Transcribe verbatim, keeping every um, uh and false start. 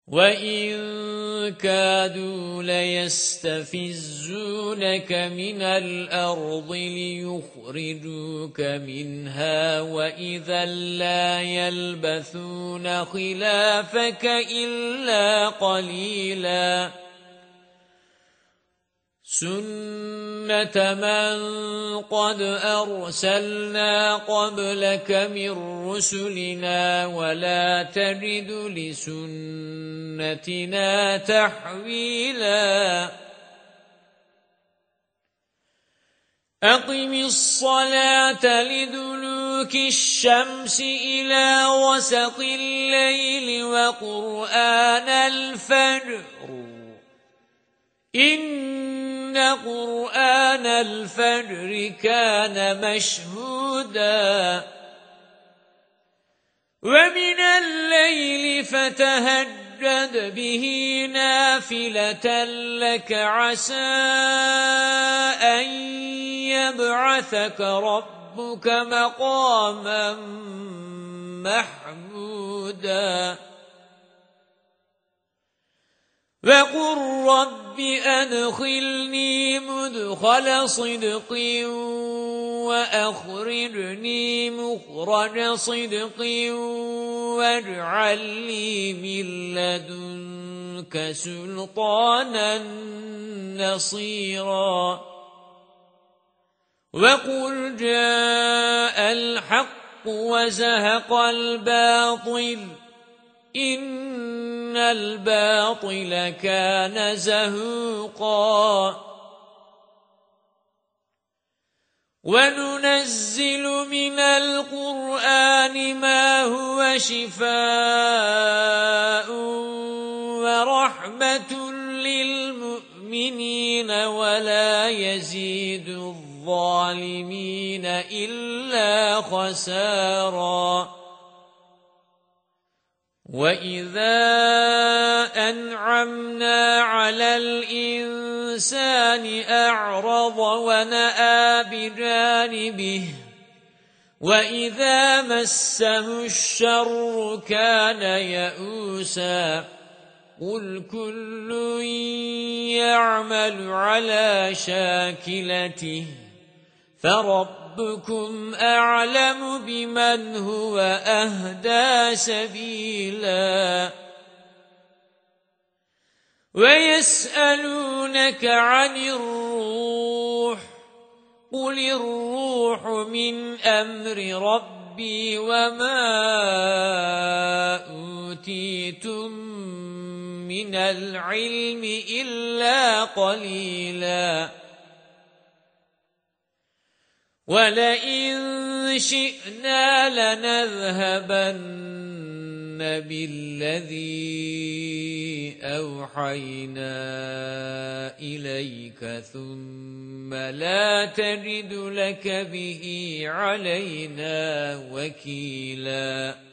وَإِن كَادُوا لَيَسْتَفِزُّونَكَ مِنَ الْأَرْضِ لِيُخْرِجُوكَ مِنْهَا وَإِذًا لَّا يَلْبَثُونَ خِلَافَكَ إِلَّا قَلِيلًا سُنَّةَ مَن قَدْ أَرْسَلْنَا قَبْلَكَ مِن رُّسُلِنَا وَلَا تَجِدُ لِسُنَّتِنَا تَحْوِيلًا أَقِمِ الصَّلَاةَ لِدُلُوكِ الشَّمْسِ إِلَى غَسَقِ اللَّيْلِ وَقُرْآنَ الْفَجْرِ إِنَّ قُرْآنَ الْفَجْرِ كَانَ مَشْهُودًا وَمِنَ اللَّيْلِ فَتَهَجَّدْ بِهِ نَافِلَةً لَكَ عَسَى أَن يَبْعَثَكَ رَبُّكَ مَقَامًا مَّحْمُودًا وَقُل رَّبِّ أَدْخِلْنِي مُدْخَلَ صِدْقٍ وَأَخْرِجْنِي مُخْرَجَ صِدْقٍ وَاجْعَل لِّي مِن لَّدُنكَ سُلْطَانًا نَّصِيرًا وَقُلْ جَاءَ الْحَقُّ وَزَهَقَ الْبَاطِلُ إِنَّ الْبَاطِلَ كَانَ زَهُوقًا وَنُنَزِّلُ مِنَ الْقُرْآنِ مَا هُوَ شِفَاءٌ وَرَحْمَةٌ لِّلْمُؤْمِنِينَ وَلَا يَزِيدُ الظَّالِمِينَ إِلَّا خَسَارًا وَإِذَا أَنْعَمْنَا عَلَى الْإِنسَانِ أَعْرَضَ وَنَأَىٰ بِجَانِبِهِ وَإِذَا مَسَّهُ الشَّرُّ كَانَ يَئُوسًا قُلْ كُلٌّ يَعْمَلُ عَلَى شَاكِلَتِهِ فَرَبُّكُمْ أَعْلَمُ بِمَنْ هُوَ أَهْدَىٰ سَبِيلًا وَيَسْأَلُونَكَ عَنِ الرُّوحِ قُلِ الرُّوحُ مِنْ أَمْرِ رَبِّي وَمَا أُوتِيتُم مِّنَ الْعِلْمِ إِلَّا قَلِيلًا وَلَئِن شِئْنَا لَنَذْهَبَنَّ بِالَّذِي أَوْحَيْنَا إِلَيْكَ ثُمَّ لَا تَجِدُ لَكَ بِهِ عَلَيْنَا وَكِيلًا